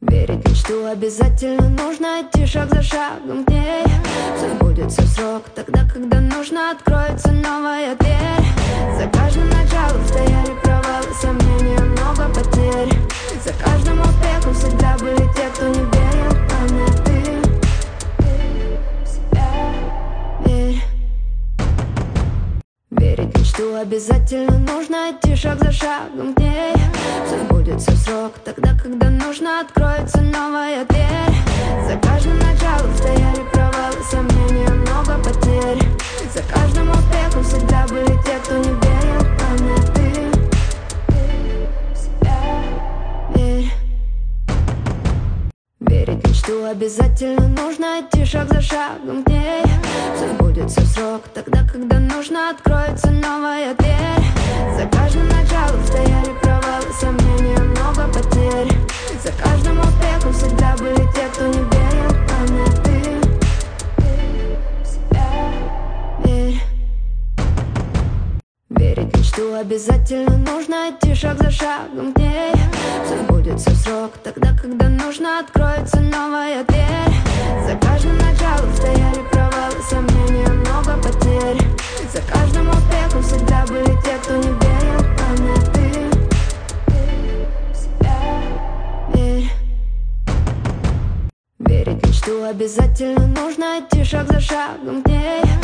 Верить в мечту обязательно нужно идти шаг за шагом к ней. Все сбудется в срок, тогда, когда нужно, откроется новая дверь. За каждым началом стояли провалы, сомнения, много потерь. За каждым успехом всегда были те, кто не верил, а не ты. В себя верь. Верить в мечту обязательно нужно идти шаг за шагом к ней. Все сбудется в срок, тогда, когда нужно, откроется новая дверь. За каждым началом стояли провалы, сомнения, много потерь. За каждым успехом всегда были те, кто не верил, а не ты. В себя верь. Верить в мечту обязательно нужно идти шаг за шагом к ней. Все сбудется в срок, тогда, когда нужно, откроется новая дверь. За каждым началом стояли провалы, сомнения, много потерь. За каждым успехом всегда были те, кто не верил, а не ты. В себя верь. Верить в мечту обязательно нужно идти шаг за шагом к ней. Все сбудется в срок, тогда, когда нужно, откроется новая дверь. За каждым началом стояли провалы, сомнения, много потерь. За каждым успехом всегда были те, кто не верил, а не ты. В себя верь. Верить в мечту обязательно нужно идти шаг за шагом к ней.